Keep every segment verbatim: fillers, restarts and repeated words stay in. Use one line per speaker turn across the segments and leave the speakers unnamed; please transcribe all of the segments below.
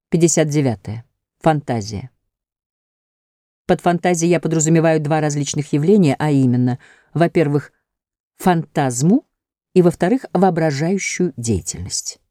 пятьдесят девятое. Фантазия. Под фантазией я подразумеваю два различных явления, а именно, во-первых, фантазму и, во-вторых, воображающую деятельность.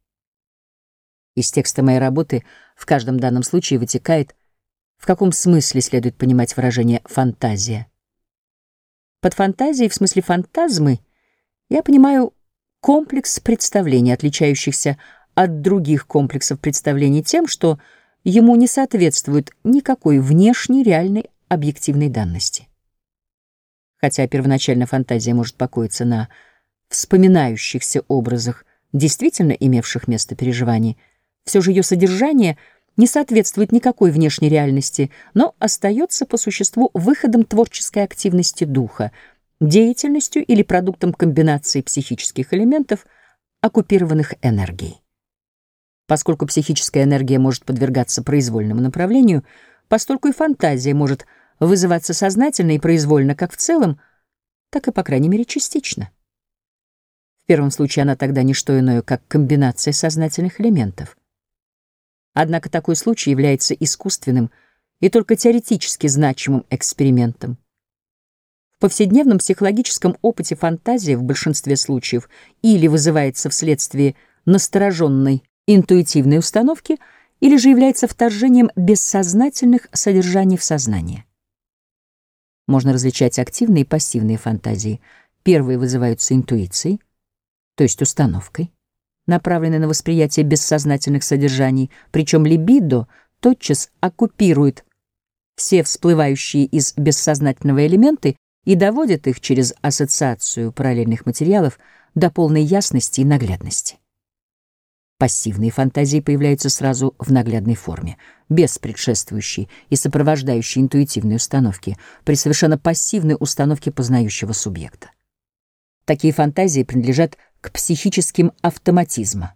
Из текста моей работы в каждом данном случае вытекает, в каком смысле следует понимать выражение «фантазия». Под фантазией, в смысле фантазмы, я понимаю комплекс представлений, отличающихся от других комплексов представлений тем, что ему не соответствует никакой внешней реальной объективной данности. Хотя первоначально фантазия может покоиться на вспоминающихся образах, действительно имевших место переживаний, все же ее содержание не соответствует никакой внешней реальности, но остается по существу выходом творческой активности духа, деятельностью или продуктом комбинации психических элементов, оккупированных энергией. Поскольку психическая энергия может подвергаться произвольному направлению, постольку и фантазия может вызываться сознательно и произвольно как в целом, так и, по крайней мере, частично. В первом случае она тогда не что иное, как комбинация сознательных элементов. Однако такой случай является искусственным и только теоретически значимым экспериментом. В повседневном психологическом опыте фантазия в большинстве случаев или вызывается вследствие настороженной интуитивной установки, или же является вторжением бессознательных содержаний в сознание. Можно различать активные и пассивные фантазии. Первые вызываются интуицией, то есть установкой, направленной на восприятие бессознательных содержаний, причем либидо тотчас оккупирует все всплывающие из бессознательного элементы и доводит их через ассоциацию параллельных материалов до полной ясности и наглядности. Пассивные фантазии появляются сразу в наглядной форме, без предшествующей и сопровождающей интуитивной установки, при совершенно пассивной установке познающего субъекта. Такие фантазии принадлежат к психическим автоматизмам.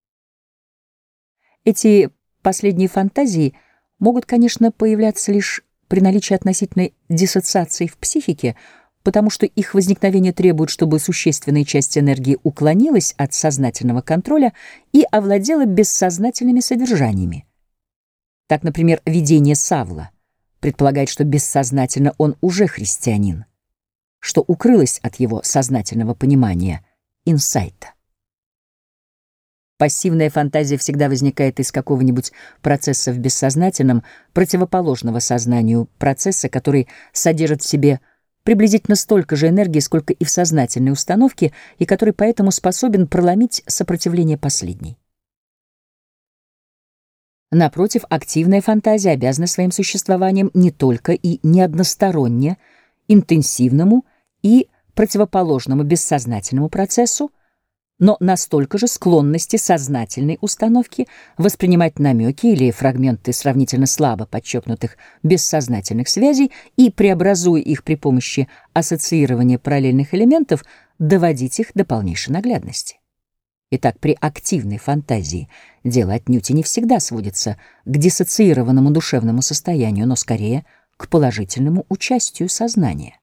Эти последние фантазии могут, конечно, появляться лишь при наличии относительной диссоциации в психике, потому что их возникновение требует, чтобы существенная часть энергии уклонилась от сознательного контроля и овладела бессознательными содержаниями. Так, например, видение Савла предполагает, что бессознательно он уже христианин, что укрылось от его сознательного понимания, инсайта. Пассивная фантазия всегда возникает из какого-нибудь процесса в бессознательном, противоположного сознанию процесса, который содержит в себе приблизительно столько же энергии, сколько и в сознательной установке, и который поэтому способен проломить сопротивление последней. Напротив, активная фантазия обязана своим существованием не только и не односторонне интенсивному и противоположному бессознательному процессу, но настолько же склонности сознательной установки воспринимать намеки или фрагменты сравнительно слабо подчеркнутых бессознательных связей и, преобразуя их при помощи ассоциирования параллельных элементов, доводить их до полнейшей наглядности. Итак, при активной фантазии дело отнюдь и не всегда сводится к диссоциированному душевному состоянию, но скорее к положительному участию сознания.